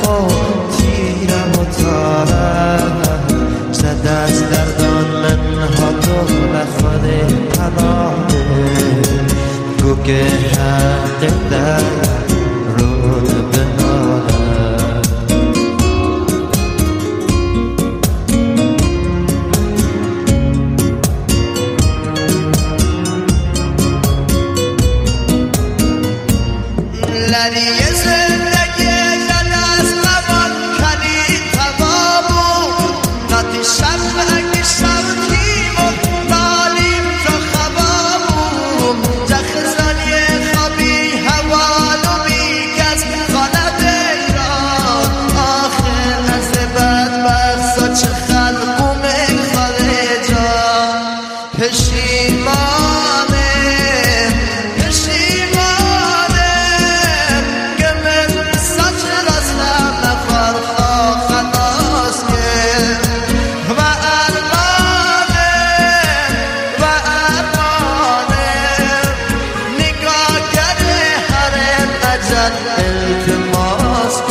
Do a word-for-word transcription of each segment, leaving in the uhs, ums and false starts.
و تیرم و تارم زد از دردان منها تو لخانه پناهه گو که حق در رون بنالم لری زندگی زد از قبال کلی تمامو ناتی شب اگه شبتیم و نالیم تا خوابم جخزانی خوابی حوالو بیگز خانه بیران آخر از بدبخت چه خلقوم خاله جان پشیمانه التماس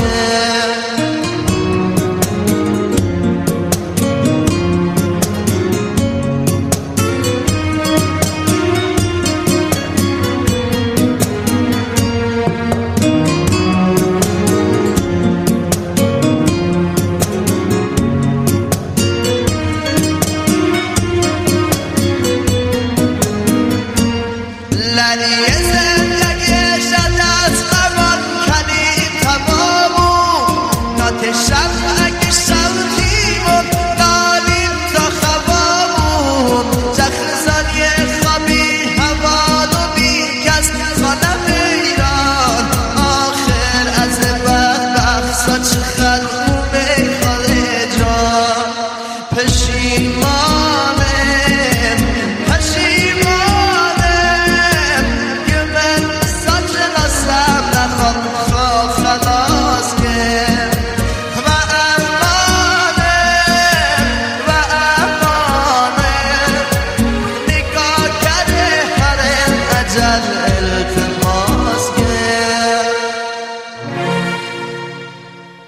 شب اگه شبتیم و نالیم تا خوابمون جخزانی خوابی حوالو بیکس خانه بیران آخر از بدبخت چه خلقوم خاله جان پشیمانه پشیمانه که من ساچ نستم نخواب خلاص که جل